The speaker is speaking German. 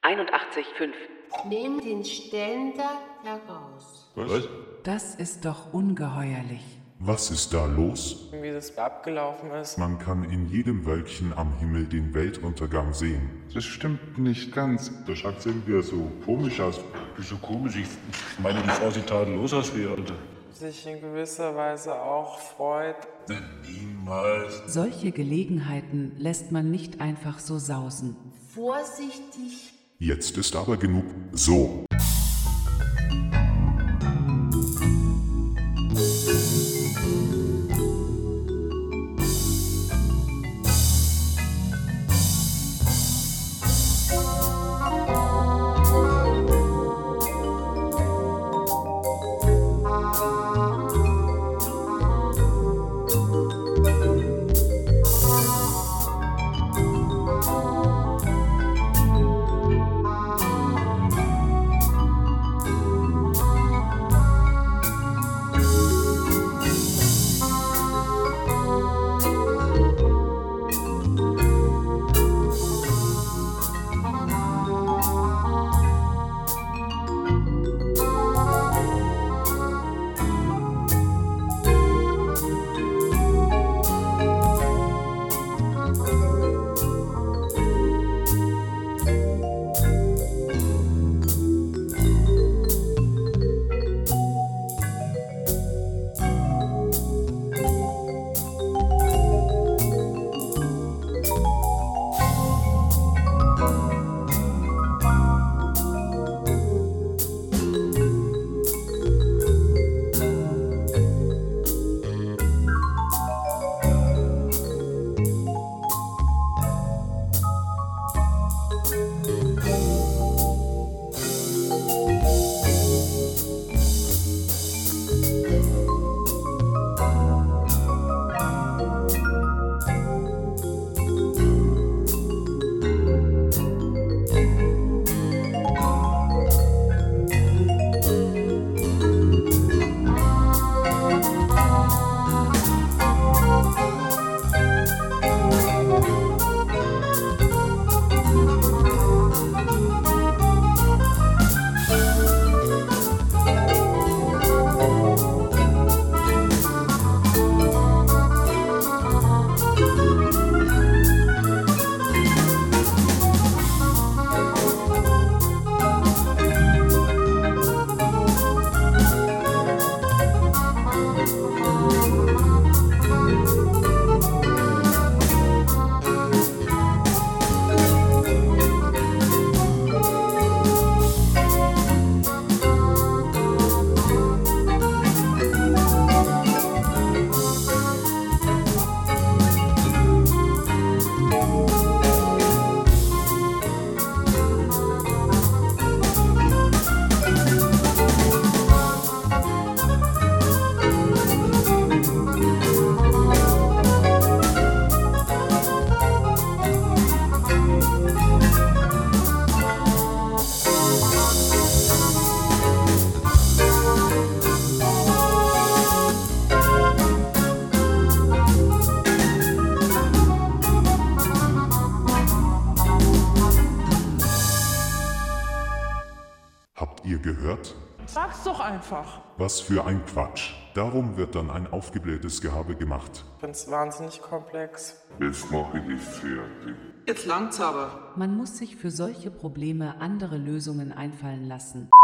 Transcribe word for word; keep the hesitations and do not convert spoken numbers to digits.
einundachtzig Komma fünf. Nimm den Ständer heraus. Was? Das ist doch ungeheuerlich. Was ist da los? Wie das abgelaufen ist. Man kann in jedem Wölkchen am Himmel den Weltuntergang sehen. Das stimmt nicht ganz. Der schaut irgendwie so komisch aus. Wieso komisch? Ich meine, die Frau sieht tadellos aus wie Alter. Sich in gewisser Weise auch freut. Niemals. Solche Gelegenheiten lässt man nicht einfach so sausen. Vorsichtig. Jetzt ist aber genug. So. Habt ihr gehört? Sag's doch einfach. Was für ein Quatsch. Darum wird dann ein aufgeblähtes Gehabe gemacht. Ich find's wahnsinnig komplex. Jetzt mache ich dich fertig. Jetzt langt's aber. Man muss sich für solche Probleme andere Lösungen einfallen lassen.